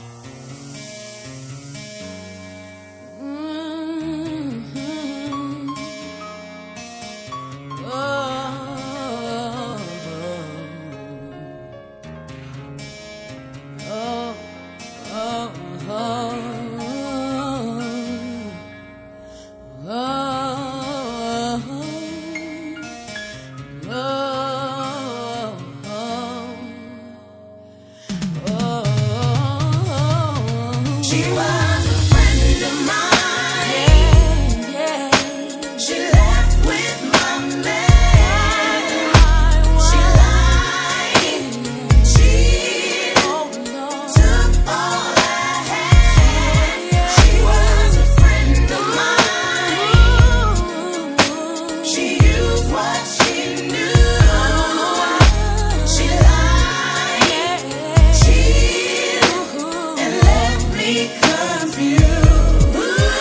She was a friend of mine. She left with my man. She lied, cheated, took all I had. She was a friend of mine. She used what she knew. She lied, cheated, and left me confused.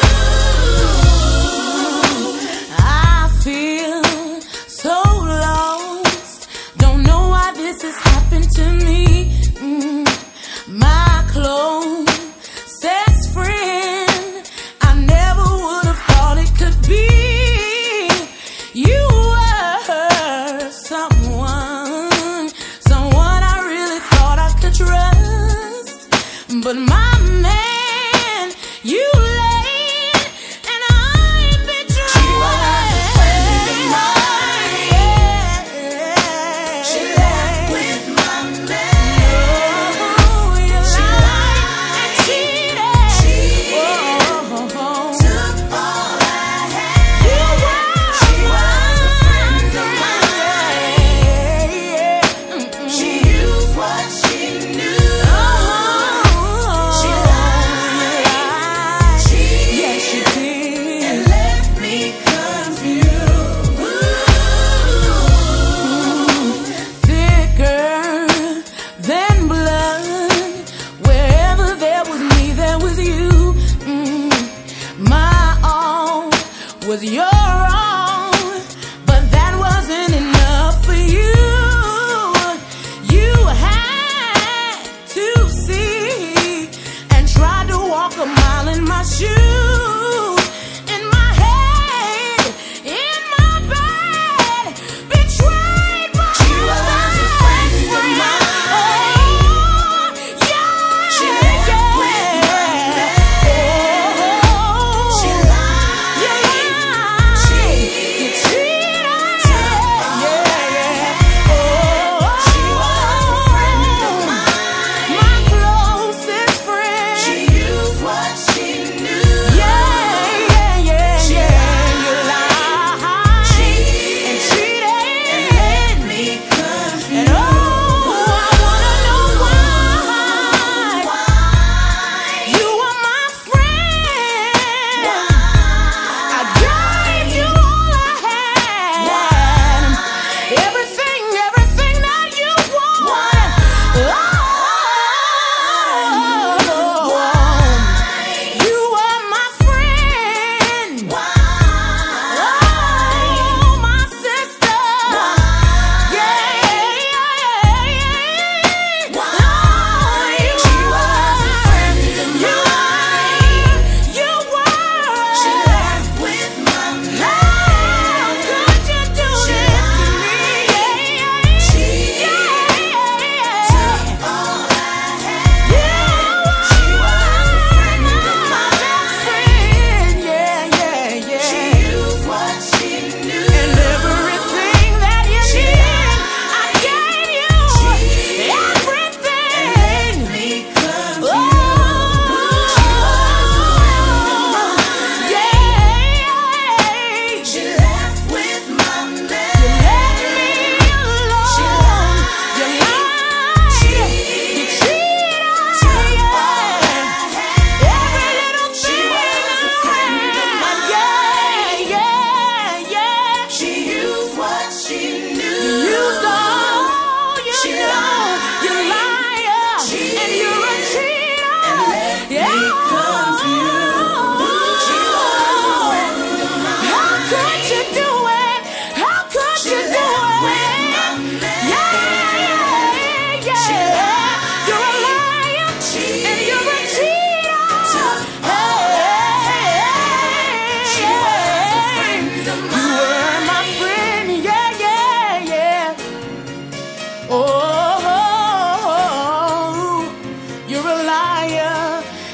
I feel so lost. Don't know why this has happened to me. My closest friend, I never would have thought it could be. You were someone I really thought I could trust. But my man, you laid, and I betrayed. She was a friend of mine. She left with my man. She lied and cheated, took all I had. She was a friend of mine. She used what she knew. She lied, cheated, and left me confused. Thicker than blood. Wherever there was me, there was you. My all was your all, but that wasn't enough for you. You had to see and tried to walk a mile in my shoes, in my head, in my bed, betrayed by she was a friend of mine. She left with my man. She lied, cheated, took all I had. She was a friend of mine. My closest friend. She used what she knew. You're a liar.